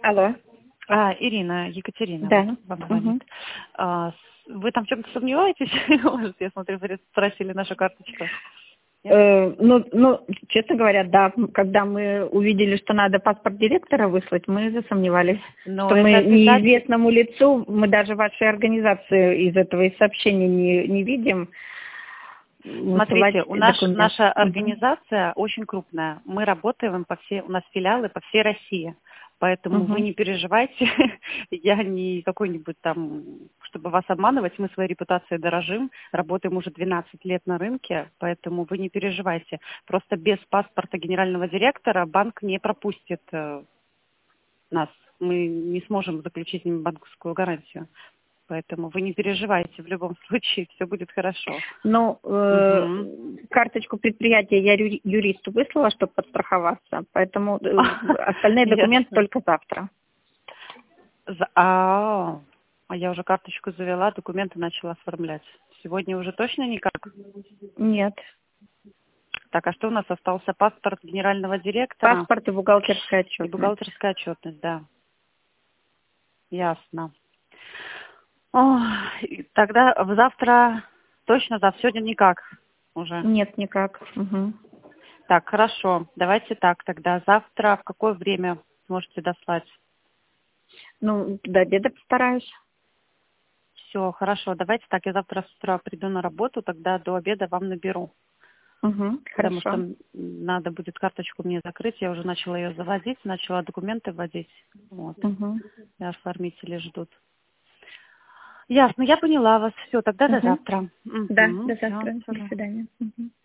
Алло. Ирина, Екатерина Да. вам звонит. Вы там в чем-то сомневаетесь? Может, я смотрю, вы спросили нашу карточку. Честно говоря, да. Когда мы увидели, что надо паспорт директора выслать, мы засомневались. Но что это мы обязательно... неизвестному лицу, мы даже вашей организации из этого из сообщения не видим. Смотрите, наша документ. организация очень крупная. Мы работаем у нас филиалы по всей России. Поэтому вы не переживайте, я не какой-нибудь там, чтобы вас обманывать, мы своей репутацией дорожим, работаем уже 12 лет на рынке, поэтому вы не переживайте. Просто без паспорта генерального директора банк не пропустит нас, мы не сможем заключить с ним банковскую гарантию. Поэтому вы не переживайте, в любом случае все будет хорошо. Карточку предприятия я юристу выслала, чтобы подстраховаться, поэтому остальные документы только завтра. Я уже карточку завела, документы начала оформлять. Сегодня уже точно никак? Нет. Так, а что у нас остался? Паспорт генерального директора? Паспорт и бухгалтерская отчетность. И бухгалтерская отчетность, да. Ясно. Тогда завтра точно, сегодня никак уже? Нет, никак. Так, хорошо. Давайте так тогда. Завтра в какое время сможете дослать? До обеда постараюсь. Все, хорошо. Давайте так, я завтра с утра приду на работу, тогда до обеда вам наберу. Потому что надо будет карточку мне закрыть. Я уже начала ее заводить, начала документы вводить. Вот. И оформители ждут. Ясно, я поняла вас. Все, тогда до завтра. Да, до завтра. До свидания.